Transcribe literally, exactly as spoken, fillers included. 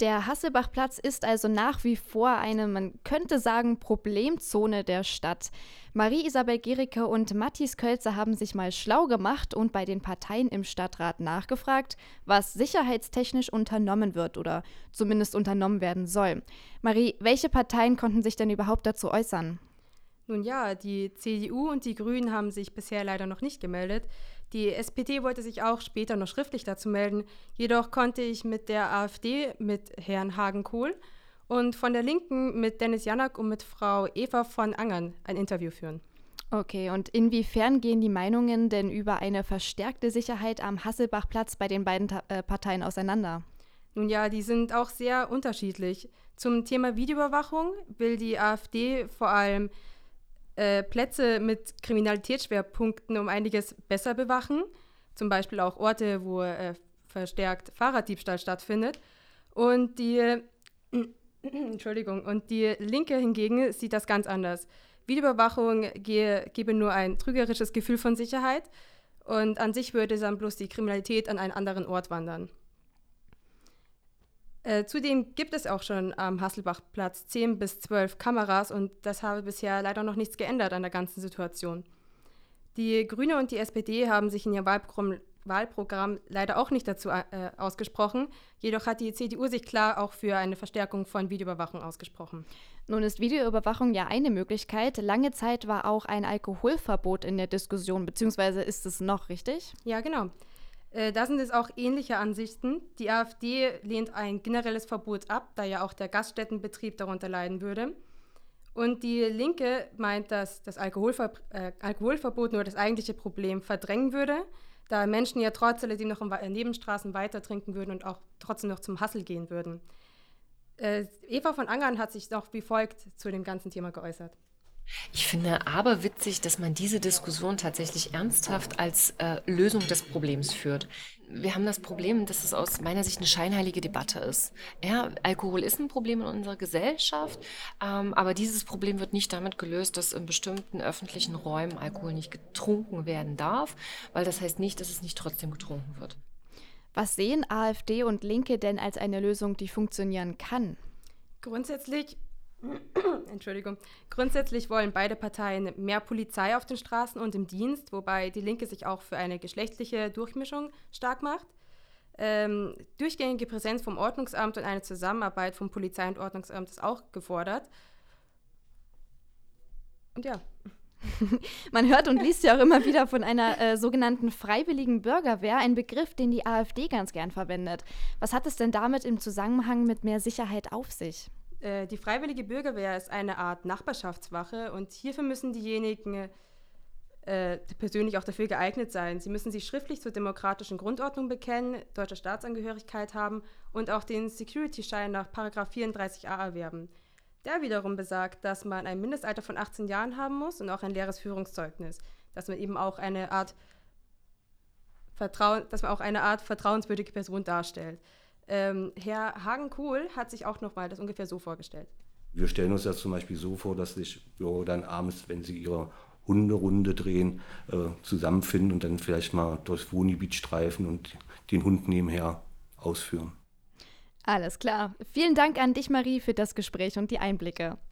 Der Hasselbachplatz ist also nach wie vor eine, man könnte sagen, Problemzone der Stadt. Marie-Isabel Gericke und Mathis Kölzer haben sich mal schlau gemacht und bei den Parteien im Stadtrat nachgefragt, was sicherheitstechnisch unternommen wird oder zumindest unternommen werden soll. Marie, welche Parteien konnten sich denn überhaupt dazu äußern? Nun ja, die C D U und die Grünen haben sich bisher leider noch nicht gemeldet. Die S P D wollte sich auch später noch schriftlich dazu melden. Jedoch konnte ich mit der AfD, mit Herrn Hagen-Kohl und von der Linken mit Dennis Janak und mit Frau Eva von Angern ein Interview führen. Okay, und inwiefern gehen die Meinungen denn über eine verstärkte Sicherheit am Hasselbachplatz bei den beiden Ta- äh, Parteien auseinander? Nun ja, die sind auch sehr unterschiedlich. Zum Thema Videoüberwachung will die AfD vor allem äh, Plätze mit Kriminalitätsschwerpunkten um einiges besser bewachen. Zum Beispiel auch Orte, wo äh, verstärkt Fahrraddiebstahl stattfindet. Und die, äh, Entschuldigung, und die Linke hingegen sieht das ganz anders. Videoüberwachung gehe, gebe nur ein trügerisches Gefühl von Sicherheit und an sich würde dann bloß die Kriminalität an einen anderen Ort wandern. Äh, zudem gibt es auch schon am Hasselbachplatz zehn bis zwölf Kameras und das habe bisher leider noch nichts geändert an der ganzen Situation. Die Grüne und die S P D haben sich in ihrem Wahlprogramm, Wahlprogramm leider auch nicht dazu äh, ausgesprochen, jedoch hat die C D U sich klar auch für eine Verstärkung von Videoüberwachung ausgesprochen. Nun ist Videoüberwachung ja eine Möglichkeit. Lange Zeit war auch ein Alkoholverbot in der Diskussion, beziehungsweise ist es noch, richtig? Ja, genau. Äh, da sind es auch ähnliche Ansichten. Die AfD lehnt ein generelles Verbot ab, da ja auch der Gaststättenbetrieb darunter leiden würde. Und die Linke meint, dass das Alkoholver äh, Alkoholverbot nur das eigentliche Problem verdrängen würde, da Menschen ja trotz alledem noch in Nebenstraßen weiter trinken würden und auch trotzdem noch zum Hassel gehen würden. Äh, Eva von Angern hat sich noch wie folgt zu dem ganzen Thema geäußert. Ich finde aber witzig, dass man diese Diskussion tatsächlich ernsthaft als äh, Lösung des Problems führt. Wir haben das Problem, dass es aus meiner Sicht eine scheinheilige Debatte ist. Ja, Alkohol ist ein Problem in unserer Gesellschaft, ähm, aber dieses Problem wird nicht damit gelöst, dass in bestimmten öffentlichen Räumen Alkohol nicht getrunken werden darf, weil das heißt nicht, dass es nicht trotzdem getrunken wird. Was sehen AfD und Linke denn als eine Lösung, die funktionieren kann? Grundsätzlich Entschuldigung. Grundsätzlich wollen beide Parteien mehr Polizei auf den Straßen und im Dienst, wobei die Linke sich auch für eine geschlechtliche Durchmischung stark macht. Ähm, durchgängige Präsenz vom Ordnungsamt und eine Zusammenarbeit von Polizei und Ordnungsamt ist auch gefordert. Und ja. Man hört und liest ja auch immer wieder von einer äh, sogenannten freiwilligen Bürgerwehr, ein Begriff, den die AfD ganz gern verwendet. Was hat es denn damit im Zusammenhang mit mehr Sicherheit auf sich? Die Freiwillige Bürgerwehr ist eine Art Nachbarschaftswache und hierfür müssen diejenigen äh, persönlich auch dafür geeignet sein. Sie müssen sich schriftlich zur demokratischen Grundordnung bekennen, deutsche Staatsangehörigkeit haben und auch den Security-Schein nach Paragraph vierunddreißig a erwerben. Der wiederum besagt, dass man ein Mindestalter von achtzehn Jahren haben muss und auch ein leeres Führungszeugnis, dass man eben auch eine Art, Vertrauen, dass man auch eine Art vertrauenswürdige Person darstellt. Ähm, Herr Hagen-Kohl hat sich auch nochmal das ungefähr so vorgestellt. Wir stellen uns das zum Beispiel so vor, dass sich ja, dann abends, wenn sie ihre Hunderunde drehen, äh, zusammenfinden und dann vielleicht mal durchs Wohngebiet streifen und den Hund nebenher ausführen. Alles klar. Vielen Dank an dich, Marie, für das Gespräch und die Einblicke.